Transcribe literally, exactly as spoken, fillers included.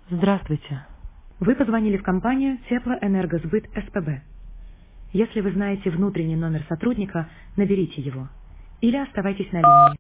Здравствуйте. Вы позвонили в компанию Теплоэнергосбыт СПБ. Если вы знаете внутренний номер сотрудника, наберите его или оставайтесь на линии.